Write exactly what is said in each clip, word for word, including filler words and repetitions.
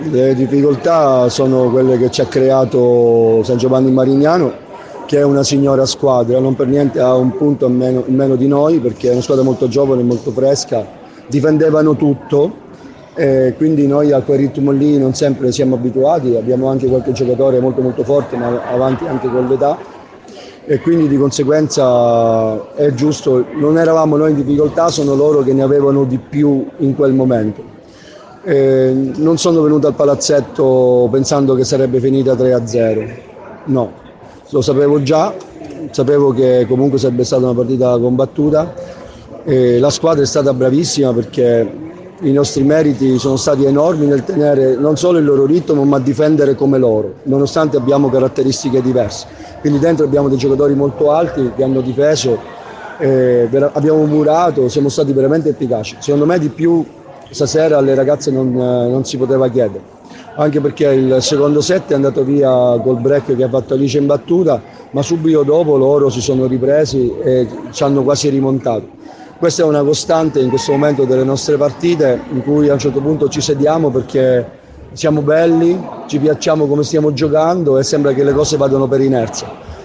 Le difficoltà sono quelle che ci ha creato San Giovanni Marignano, che è una signora squadra, non per niente ha un punto in meno, in meno di noi, perché è una squadra molto giovane, molto fresca, difendevano tutto, e quindi noi a quel ritmo lì non sempre siamo abituati, abbiamo anche qualche giocatore molto molto forte, ma avanti anche con l'età, e quindi di conseguenza è giusto, non eravamo noi in difficoltà, sono loro che ne avevano di più in quel momento. Eh, non sono venuto al palazzetto pensando che sarebbe finita tre a zero, no, lo sapevo già, sapevo che comunque sarebbe stata una partita combattuta, e la squadra è stata bravissima perché i nostri meriti sono stati enormi nel tenere non solo il loro ritmo ma difendere come loro, nonostante abbiamo caratteristiche diverse, quindi dentro abbiamo dei giocatori molto alti che hanno difeso, eh, abbiamo murato, siamo stati veramente efficaci, secondo me di più stasera alle ragazze non, non si poteva chiedere, anche perché il secondo set è andato via col break che ha fatto Alice in battuta, ma subito dopo loro si sono ripresi e ci hanno quasi rimontato. Questa è una costante in questo momento delle nostre partite, in cui a un certo punto ci sediamo perché siamo belli, ci piacciamo come stiamo giocando e sembra che le cose vadano per inerzia.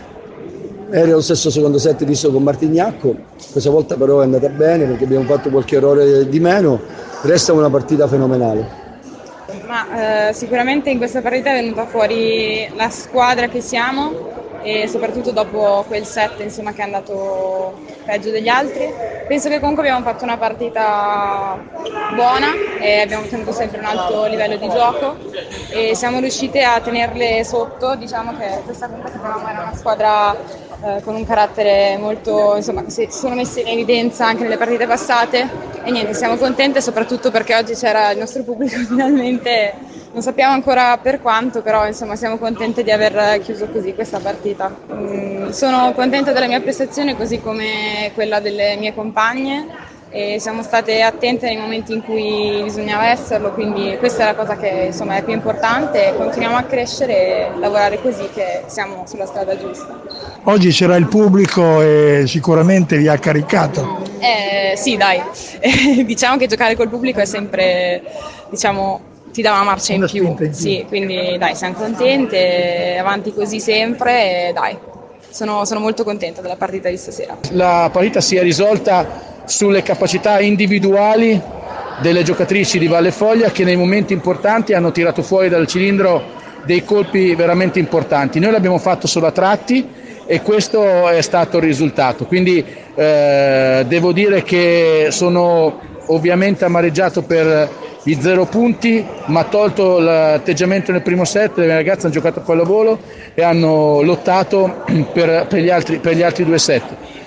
Era lo stesso secondo set visto con Martignacco, questa volta però è andata bene perché abbiamo fatto qualche errore di meno, resta una partita fenomenale. Ma eh, sicuramente in questa partita è venuta fuori la squadra che siamo e soprattutto dopo quel set, insomma, che è andato peggio degli altri. Penso che comunque abbiamo fatto una partita buona e abbiamo tenuto sempre un alto livello di gioco e siamo riuscite a tenerle sotto. Diciamo che questa comunque era una squadra eh, con un carattere molto, insomma, si sono messe in evidenza anche nelle partite passate e niente, siamo contente soprattutto perché oggi c'era il nostro pubblico finalmente. Non sappiamo ancora per quanto, però insomma siamo contenti di aver chiuso così questa partita. Mm, sono contenta della mia prestazione così come quella delle mie compagne e siamo state attente nei momenti in cui bisognava esserlo, quindi questa è la cosa che insomma è più importante. Continuiamo a crescere e lavorare così che siamo sulla strada giusta. Oggi c'era il pubblico e sicuramente vi ha caricato. Eh, sì, dai, diciamo che giocare col pubblico è sempre, diciamo, ti dà una marcia in più. in più, sì, quindi dai, siamo contente, avanti così sempre, e dai, sono, sono molto contenta della partita di stasera. La partita si è risolta sulle capacità individuali delle giocatrici di Valle Foglia che nei momenti importanti hanno tirato fuori dal cilindro dei colpi veramente importanti. Noi l'abbiamo fatto solo a tratti e questo è stato il risultato, quindi eh, devo dire che sono ovviamente amareggiato per i zero punti, ma tolto l'atteggiamento nel primo set, le ragazze hanno giocato a pallavolo e hanno lottato per, per, gli, altri, per gli altri due set.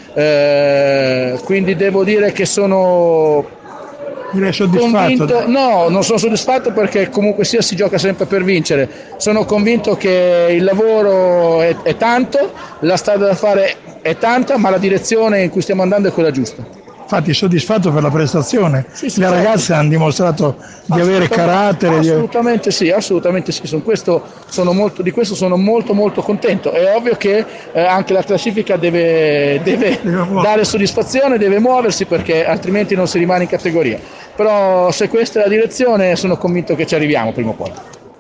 Eh, quindi devo dire che sono convinto, no, non sono soddisfatto perché comunque sia si gioca sempre per vincere. Sono convinto che il lavoro è, è tanto, la strada da fare è tanta, ma la direzione in cui stiamo andando è quella giusta. Infatti soddisfatto per la prestazione, sì, sì, le certo. Ragazze hanno dimostrato di avere carattere. Assolutamente sì, assolutamente sì, sono questo, sono molto, di questo sono molto molto contento. È ovvio che eh, anche la classifica deve, deve, deve dare soddisfazione, deve muoversi perché altrimenti non si rimane in categoria. Però se questa è la direzione sono convinto che ci arriviamo prima o poi.